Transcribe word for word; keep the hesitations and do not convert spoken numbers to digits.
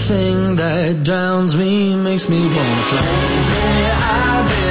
thing that drowns me, makes me wanna fly. Say I've been